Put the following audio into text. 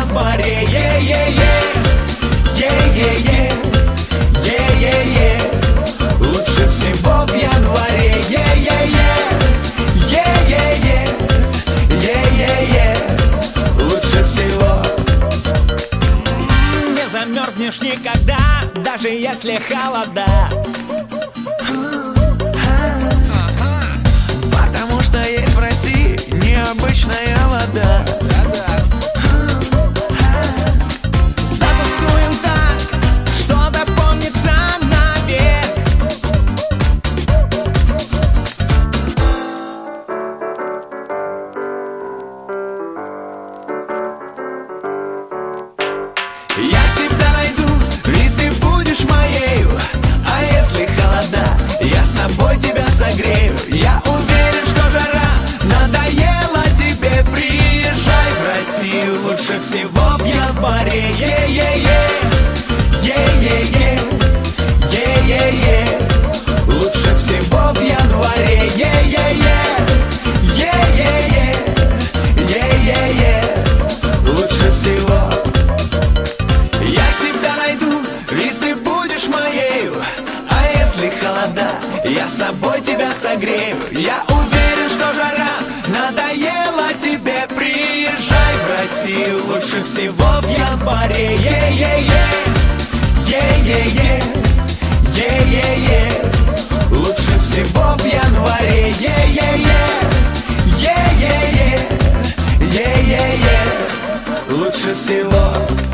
январе. Е-е-е, е-е-е, е-е-е. Лучше всего в январе. Е-е-е, е-е-е, е-е-е. Лучше всего. Не замерзнешь никогда, даже если холода. Потому что есть в России необычная вода. Затусуем так, что запомнится навек. Я тебя найду, и ты будешь моею. А если холода, я с собой тебя согрею. Я уверен, что жара надоела тебе. Приезжай в Россию лучше всего в январе. Е-е-е, е-е-е, е-е-е. Лучше всего в январе. Е-е-е, е-е-е, е-е-е. Лучше всего. Я тебя найду, и ты будешь моею. А если холода, я с собой тебя согрею. Я уверен, что жара надоела тебе. Приезжай в Россию лучше всего в январе. Е-е-е, е-е-е, е-е-е. Лучше всего в январе. Е-е-е, е-е-е, е-е-е. Лучше всего.